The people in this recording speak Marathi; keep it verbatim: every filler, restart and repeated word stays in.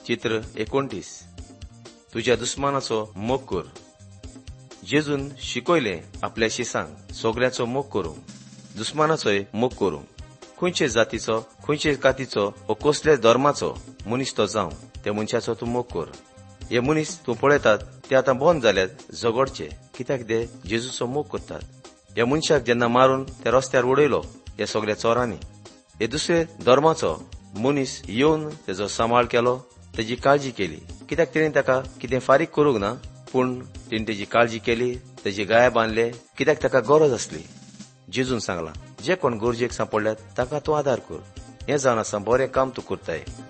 चित्र एकोणतीस. तुझ्या दुस्मानाचो मोग कर. जेजून शिकयले आपल्या शिसांक सोगल्याचो मोग करूंक, दुस्मानाचोय मोग करूंक. खंयचे जातीचो, खंयचे कातीचो व कसले धर्माचो मनीस तो जावं, त्या मनशाचो तूं मोग कर. हे मनीस तूं पळयतात ते आतां बंद जाल्यात झगडचे, कित्याक ते जेजूचो मोग करतात. ह्या मनशाक जेन्ना मारून त्या रस्त्यार उडयलो ह्या सगळ्या चोरांनी, हे दुसरे धर्माचो मनीस येवन तेजो सांबाळ केलो, तेजी काळजी केली, कित्याक तेणें ताका कितें फारीक करूंक ना, पूण तेणी तेजी काळजी केली, तेजी गाय बांदले, कित्याक ताका गरज आसली. जेजून सांगला, जे कोण गरजेक सांपडल्यात ताका तूं आदार कर. हें जावन आसा बरें काम तूं करताय.